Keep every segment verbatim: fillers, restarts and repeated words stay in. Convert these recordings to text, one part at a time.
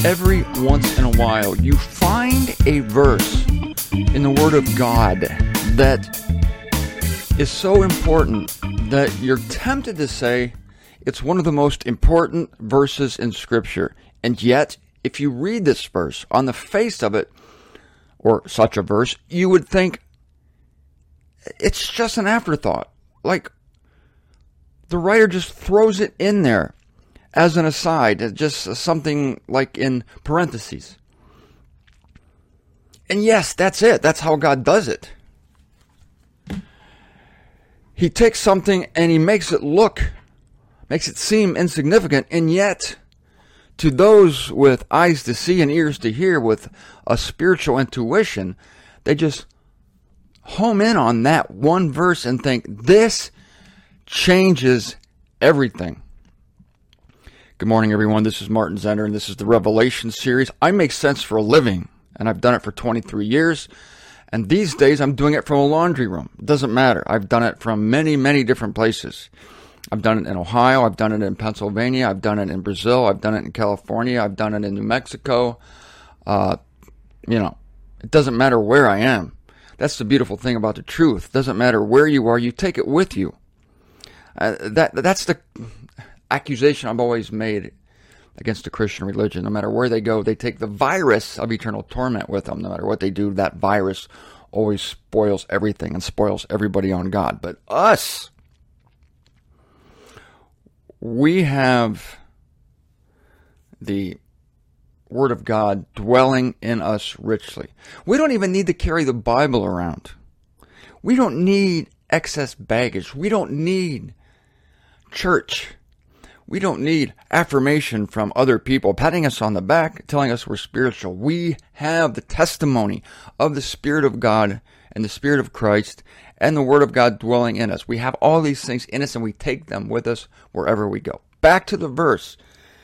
every once in a while you find a verse in the Word of God that is so important that you're tempted to say it's one of the most important verses in Scripture. And yet, if you read this verse, on the face of it, or such a verse, you would think it's just an afterthought. Like, the writer just throws it in there as an aside, just something like in parentheses. And yes, that's it. That's how God does it. He takes something and he makes it look, makes it seem insignificant, and yet, to those with eyes to see and ears to hear, with a spiritual intuition, they just home in on that one verse and think, this changes everything. Good morning, everyone. This is Martin Zender, and this is the Revelation series. I make sense for a living, and I've done it for twenty-three years. And these days, I'm doing it from a laundry room. It doesn't matter. I've done it from many, many different places. I've done it in Ohio. I've done it in Pennsylvania. I've done it in Brazil. I've done it in California. I've done it in New Mexico. Uh, you know, it doesn't matter where I am. That's the beautiful thing about the truth. It doesn't matter where you are. You take it with you. Uh, that That's the accusation I've always made against the Christian religion. No matter where they go, they take the virus of eternal torment with them. No matter what they do, that virus always spoils everything and spoils everybody on God. But us, we have the Word of God dwelling in us richly. We don't even need to carry the Bible around. We don't need excess baggage. We don't need church. We don't need affirmation from other people patting us on the back, telling us we're spiritual. We have the testimony of the Spirit of God and the Spirit of Christ and the Word of God dwelling in us. We have all these things in us, and we take them with us wherever we go. Back to the verse.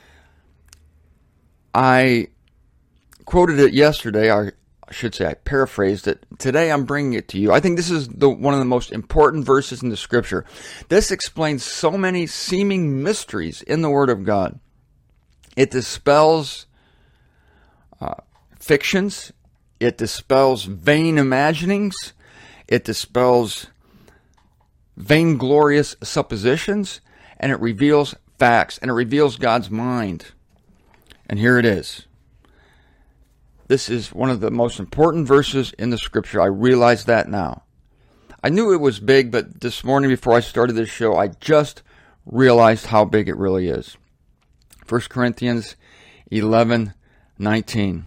I quoted it yesterday. I should say I paraphrased it. Today I'm bringing it to you. I think this is the one of the most important verses in the Scripture. This explains so many seeming mysteries in the Word of God. It dispels uh, fictions. It dispels vain imaginings. It dispels vainglorious suppositions. And it reveals facts. And it reveals God's mind. And here it is. This is one of the most important verses in the Scripture. I realize that now. I knew it was big, but this morning before I started this show, I just realized how big it really is. First Corinthians eleven nineteen.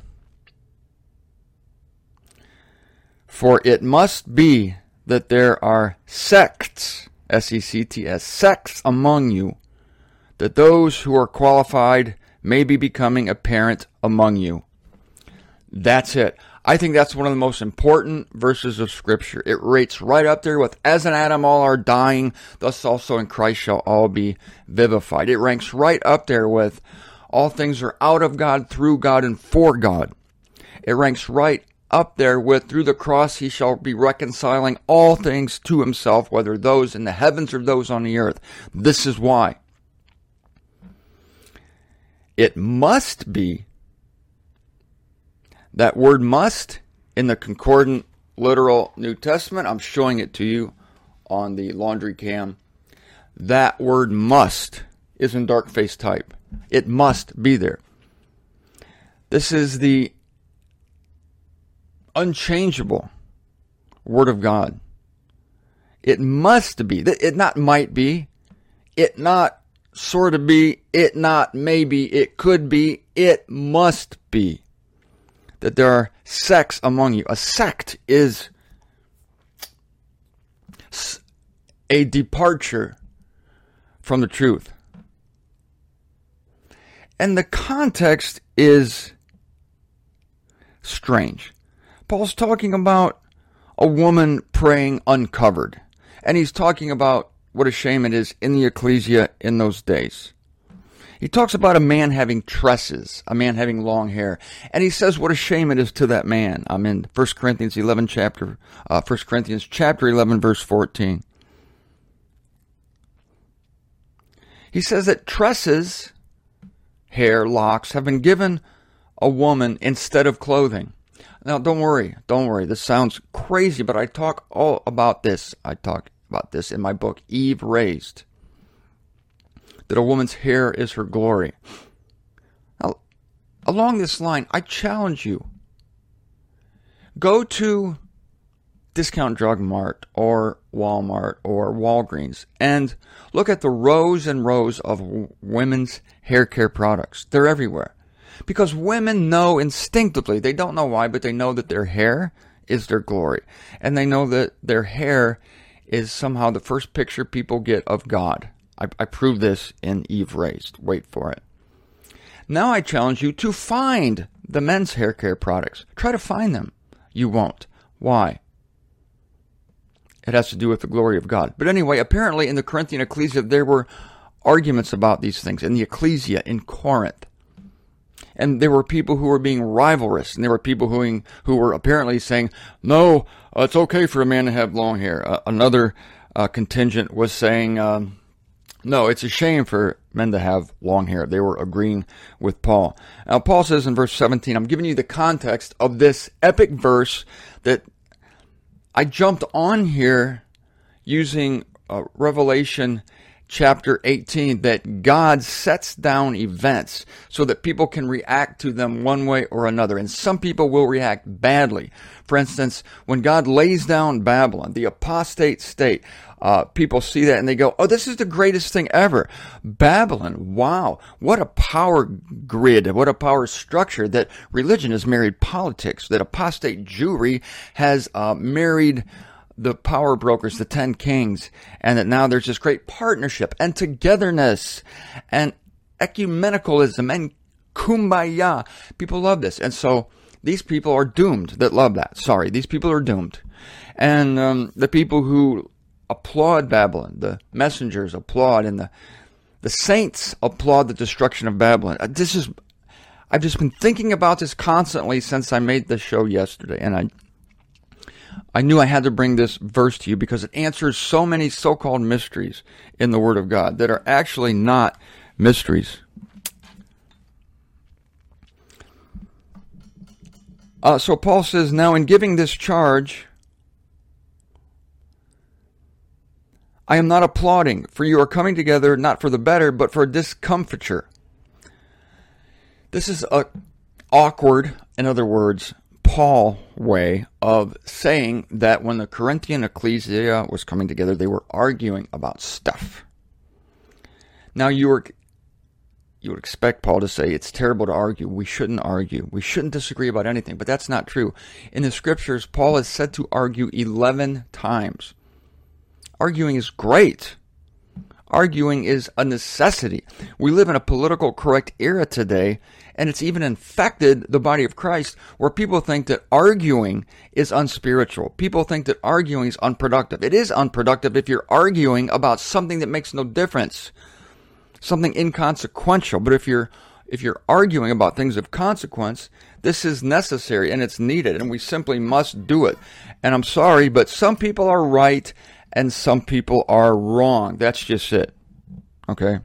For it must be that there are sects, S E C T S, sects among you, that those who are qualified may be becoming apparent among you. That's it. I think that's one of the most important verses of Scripture. It rates right up there with, as in Adam all are dying, thus also in Christ shall all be vivified. It ranks right up there with, all things are out of God, through God, and for God. It ranks right up there with, through the cross he shall be reconciling all things to himself, whether those in the heavens or those on the earth. This is why. It must be. That word must in the concordant literal New Testament, I'm showing it to you on the laundry cam. That word must is in dark face type. It must be there. This is the unchangeable Word of God. It must be. It not might be. It not sort of be. It not maybe. It could be. It must be. That there are sects among you. A sect is a departure from the truth. And the context is strange. Paul's talking about a woman praying uncovered. And he's talking about what a shame it is in the ecclesia in those days. He talks about a man having tresses, a man having long hair, and he says what a shame it is to that man. I'm in First Corinthians eleven chapter, uh, First Corinthians chapter eleven, verse fourteen. He says that tresses, hair, locks, have been given a woman instead of clothing. Now, don't worry, don't worry. This sounds crazy, but I talk all about this. I talk about this in my book, Eve Raised. That a woman's hair is her glory. Now, along this line, I challenge you. Go to Discount Drug Mart or Walmart or Walgreens and look at the rows and rows of w- women's hair care products. They're everywhere. Because women know instinctively, they don't know why, but they know that their hair is their glory. And they know that their hair is somehow the first picture people get of God. I, I proved this in Eve Raised. Wait for it. Now I challenge you to find the men's hair care products. Try to find them. You won't. Why? It has to do with the glory of God. But anyway, apparently in the Corinthian ecclesia, there were arguments about these things in the ecclesia in Corinth. And there were people who were being rivalrous, and there were people who, who were apparently saying, no, uh, it's okay for a man to have long hair. Uh, another uh, contingent was saying, um, no, it's a shame for men to have long hair. They were agreeing with Paul. Now, Paul says in verse seventeen, I'm giving you the context of this epic verse that I jumped on here using uh, Revelation chapter eighteen, that God sets down events so that people can react to them one way or another. And some people will react badly. For instance, when God lays down Babylon, the apostate state, uh, people see that and they go, oh, this is the greatest thing ever. Babylon, wow, what a power grid, what a power structure, that religion has married politics, that apostate Jewry has uh, married the power brokers, the ten kings, and that now there's this great partnership and togetherness and ecumenicalism and kumbaya. People love this. And so these people are doomed that love that. Sorry, these people are doomed. And um, the people who applaud Babylon, the messengers applaud, and the, the saints applaud the destruction of Babylon. Uh, this is, I've just been thinking about this constantly since I made the show yesterday, and I I knew I had to bring this verse to you because it answers so many so-called mysteries in the Word of God that are actually not mysteries. Uh, so Paul says, now in giving this charge, I am not applauding, for you are coming together not for the better, but for discomfiture. This is a awkward, in other words, Paul way of saying that when the Corinthian ecclesia was coming together, they were arguing about stuff. Now you were, you would expect Paul to say it's terrible to argue. We shouldn't argue. We shouldn't disagree about anything. But that's not true. In the scriptures, Paul is said to argue eleven times. Arguing is great. Arguing is a necessity. We live in a political correct era today, and it's even infected the body of Christ, where people think that arguing is unspiritual. People think that arguing is unproductive. It is unproductive if you're arguing about something that makes no difference, something inconsequential. But if you're if you're arguing about things of consequence, this is necessary and it's needed, and we simply must do it. And I'm sorry, but some people are right and some people are wrong. That's just it. Okay?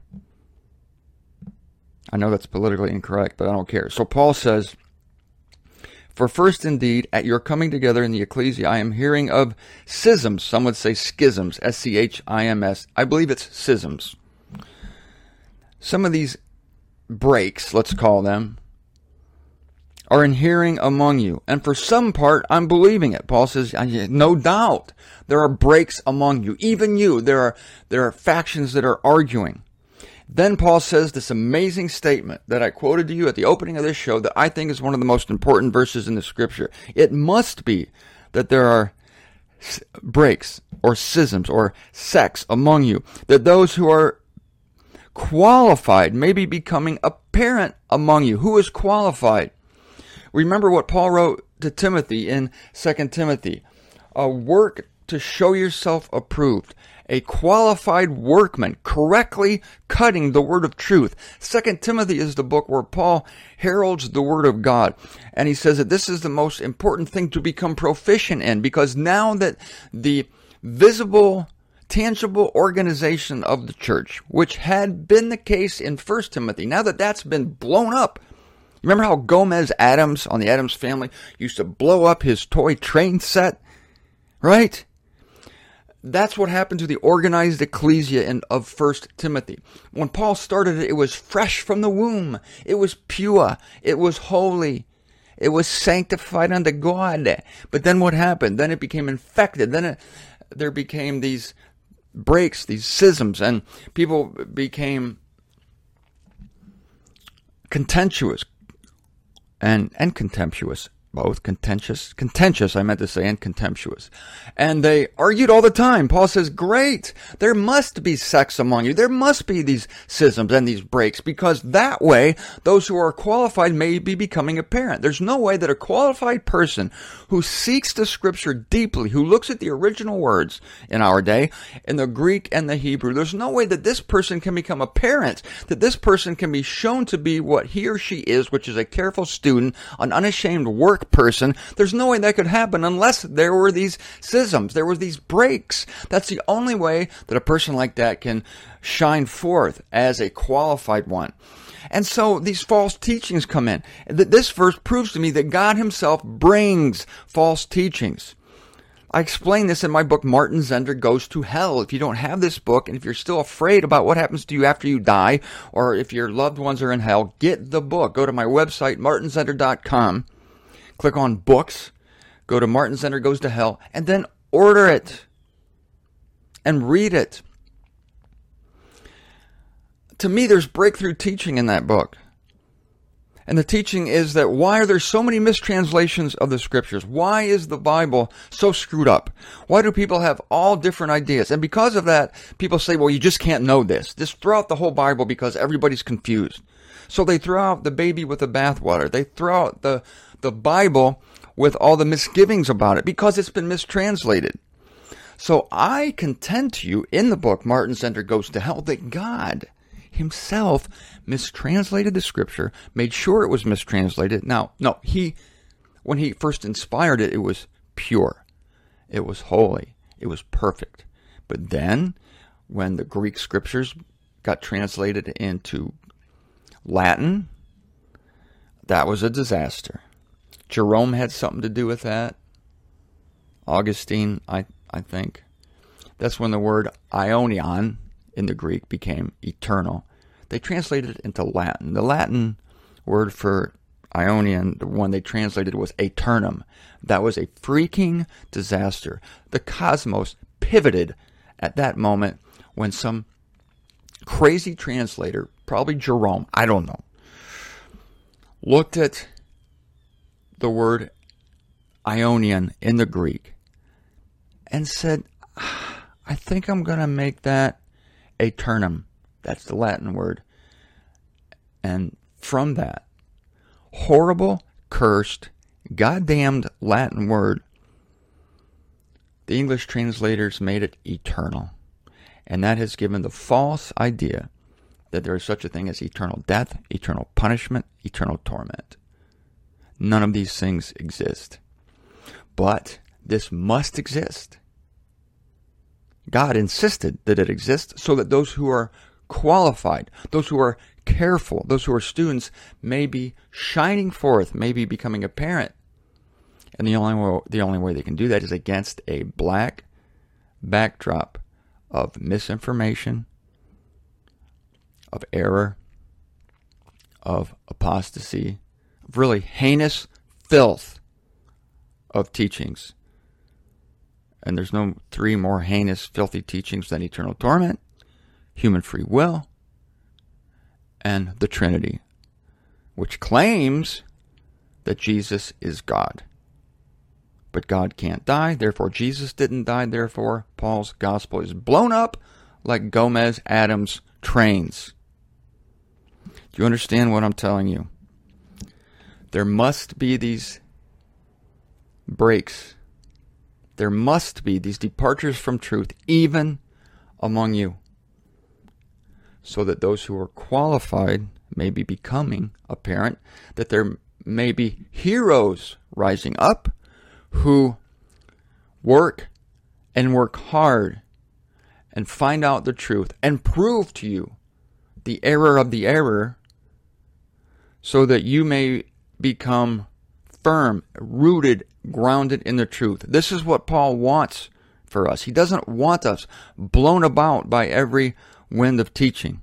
I know that's politically incorrect, but I don't care. So Paul says, for first indeed, at your coming together in the ecclesia, I am hearing of schisms. Some would say schisms, S C H I M S. I believe it's schisms. Some of these breaks, let's call them, are in hearing among you. And for some part, I'm believing it. Paul says, no doubt, there are breaks among you. Even you, there are, there are factions that are arguing. Then Paul says this amazing statement that I quoted to you at the opening of this show that I think is one of the most important verses in the scripture. It must be that there are breaks or schisms or sects among you, that those who are qualified may be becoming apparent among you. Who is qualified? Remember what Paul wrote to Timothy in Second Timothy. A work to show yourself approved. A qualified workman, correctly cutting the word of truth. Second Timothy is the book where Paul heralds the word of God. And he says that this is the most important thing to become proficient in, because now that the visible, tangible organization of the church, which had been the case in First Timothy, now that that's been blown up, Remember how Gomez Adams on the Addams Family used to blow up his toy train set? Right? That's what happened to the organized ecclesia in, of First Timothy. When Paul started it, it was fresh from the womb. It was pure. It was holy. It was sanctified unto God. But then what happened? Then it became infected. Then it, there became these breaks, these schisms, and people became contentious and, and contemptuous. Both contentious, contentious, I meant to say, and contemptuous. And they argued all the time. Paul says, great, there must be sex among you. There must be these schisms and these breaks, because that way, those who are qualified may be becoming apparent. There's no way that a qualified person who seeks the scripture deeply, who looks at the original words in our day, in the Greek and the Hebrew, there's no way that this person can become apparent, that this person can be shown to be what he or she is, which is a careful student, an unashamed work person. There's no way that could happen unless there were these schisms, there were these breaks. That's the only way that a person like that can shine forth as a qualified one. And so these false teachings come in. This verse proves to me that God himself brings false teachings. I explain this in my book, Martin Zender Goes to Hell. If you don't have this book, and if you're still afraid about what happens to you after you die, or if your loved ones are in hell, get the book. Go to my website, martin zender dot com. Click on books, go to Martin Zender Goes to Hell, and then order it and read it. To me, there's breakthrough teaching in that book. And the teaching is that why are there so many mistranslations of the scriptures? Why is the Bible so screwed up? Why do people have all different ideas? And because of that, people say, well, you just can't know this. Just throw out the whole Bible because everybody's confused. So they throw out the baby with the bathwater. They throw out the the Bible with all the misgivings about it because it's been mistranslated. So I contend to you in the book, Martin Zender Goes to Hell, that God himself mistranslated the scripture, made sure it was mistranslated. Now, no, he, when he first inspired it, it was pure. It was holy. It was perfect. But then, when the Greek scriptures got translated into Latin, that was a disaster. Jerome had something to do with that. Augustine, I, I think. That's when the word aionion in the Greek became eternal. They translated it into Latin. The Latin word for aionion, the one they translated, was aeternum. That was a freaking disaster. The cosmos pivoted at that moment when some crazy translator, probably Jerome, I don't know, looked at the word aionion in the Greek and said, I think I'm going to make that aeternum. That's the Latin word. And from that horrible, cursed, goddamned Latin word, the English translators made it eternal. And that has given the false idea that there is such a thing as eternal death, eternal punishment, eternal torment. None of these things exist. But this must exist. God insisted that it exists so that those who are qualified, those who are careful, those who are students may be shining forth, may be becoming apparent. And the only way, the only way they can do that is against a black backdrop of misinformation, of error, of apostasy, of really heinous filth of teachings. And there's no three more heinous, filthy teachings than eternal torment, human free will, and the Trinity, which claims that Jesus is God. But God can't die, therefore Jesus didn't die, therefore Paul's gospel is blown up like Gomez Adams trains. Do you understand what I'm telling you? There must be these breaks. There must be these departures from truth, even among you, so that those who are qualified may be becoming apparent, that there may be heroes rising up who work and work hard and find out the truth and prove to you the error of the error so that you may become firm, rooted, grounded in the truth. This is what Paul wants for us. He doesn't want us blown about by every wind of teaching.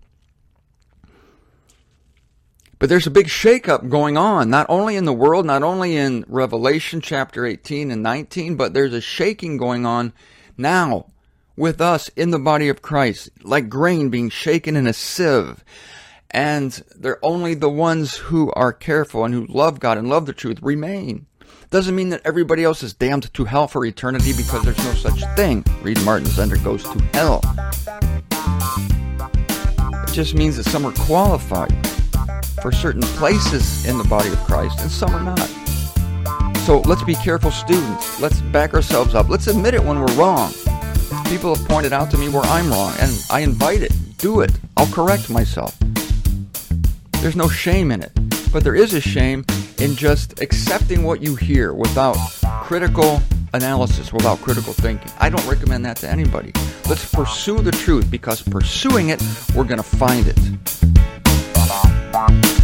But there's a big shakeup going on, not only in the world, not only in Revelation chapter eighteen and nineteen, but there's a shaking going on now with us in the body of Christ, like grain being shaken in a sieve. And they're only the ones who are careful and who love God and love the truth remain. Doesn't mean that everybody else is damned to hell for eternity, because there's no such thing. Reed Martin Zender goes to hell. It just means that some are qualified for certain places in the body of Christ and some are not. So let's be careful students. Let's back ourselves up. Let's admit it when we're wrong. People have pointed out to me where I'm wrong, and I invite it. Do it. I'll correct myself. There's no shame in it. But there is a shame in just accepting what you hear without critical analysis, without critical thinking. I don't recommend that to anybody. Let's pursue the truth, because pursuing it, we're going to find it.